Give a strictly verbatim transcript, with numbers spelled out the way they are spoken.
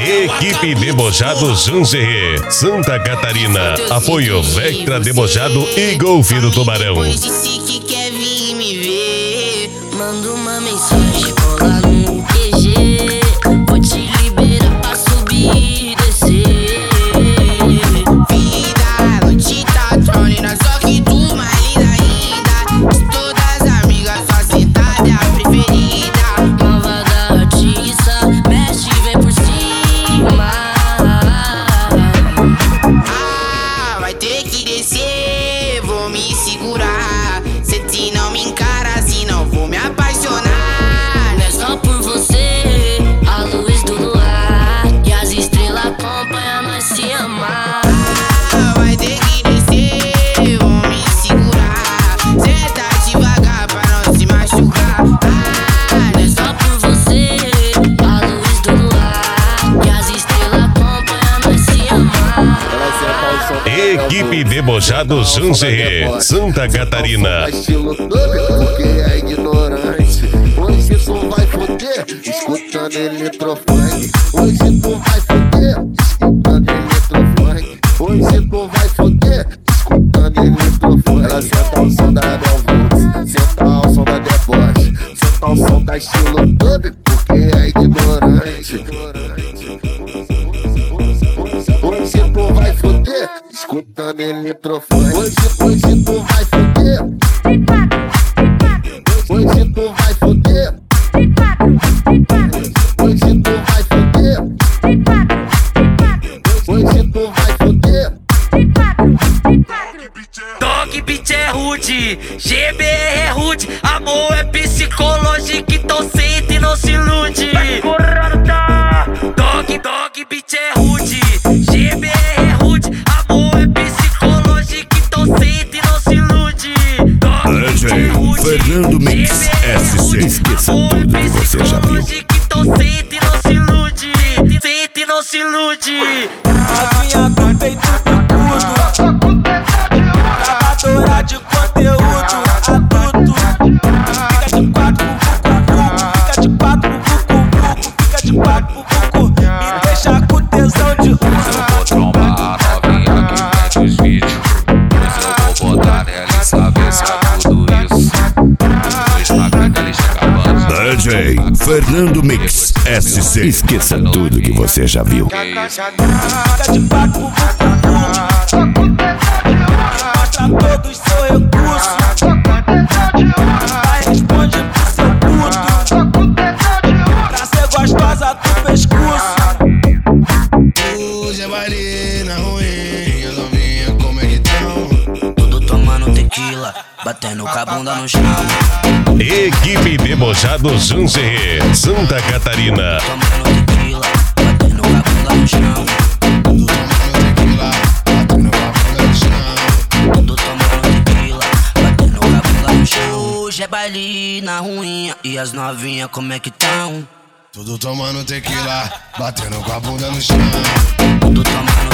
Equipe Debochado Janzerê, Santa Catarina. Apoio Vectra Debochado e Golfe do Tubarão. Pois disse que quer vir me ver, manda uma mensagem, cola no Q G. Vou te liberar pra subir e descer. Vida, noite tá tronina, só que tu mais linda ainda. De todas as amigas, só sentada é a preferida. Malvada artista, mexe e vem por cima. Ah, vai ter que descer, vou me segurar. Se te não me encara, senão vou me apaixonar. Não é só por você, a luz do luar e as estrelas acompanham nós se amar. Ah, vai ter que descer, vou me segurar. Senta devagar pra não se machucar. Ah, não é só por você, a luz do luar e as estrelas acompanham nós se amar. Equipe Debochado Janzerê, Santa Catarina. Estilo dub, porque é ignorante. Hoje tu vai foder, escutando eletrofunk. Hoje tu vai foder, escutando eletrofunk. Hoje tu vai foder, escutando eletrofunk. Ela senta o som da Belvox, senta o som da deboche, senta o som da estilo dub, porque é ignorante. Hoje tu vai foder, escutando eletrofunk. Hoje, hoje tu vai foder. Hoje tu vai foder. Hoje tu vai foder. Hoje tu vai foder. Dog beat é rude, G B R é rude. Amor é psicológico, então sente e não se ilude. Dog, dog beat é rude, G B R é rude. Amor é psicológico, então sente e não se ilude. Dog beat é rude, Fernando Mix S C. Esqueça tudo que você já viu. Então sente e não se ilude, sente e não se ilude. Novinha do peito do tudo, gravadora de conteúdo adulto. Fica de quatro pro vucu, fica de quatro pro vucu, fica de quatro pro vucu. Me deixa com tesão de uso. Vou trombar a novinha que vende os vídeos. Pois eu vou botar nela e saber se é tudo isso. No Instagram dela escapando. D J Fernando Mix S C. Esqueça tudo que você já viu. Fica de quatro pro vucu, mostra todos seu recurso. Vai, responde pro seu puto. Pra ser gostosa do pescoço. Hoje é baile na ruim, as novinhas como é que tão? Tudo tomando tequila, batendo com a bunda no chão. Equipe Debochado Janzerê, Santa Catarina. Tomando tequila, batendo com a bunda no chão. Tudo tomando tequila, batendo com a bunda no chão. Tudo tomando tequila, batendo com a bunda no chão. Hoje é baile na ruinha e as novinhas como é que tão? Tudo tomando tequila, batendo com a bunda no chão. Tudo tomando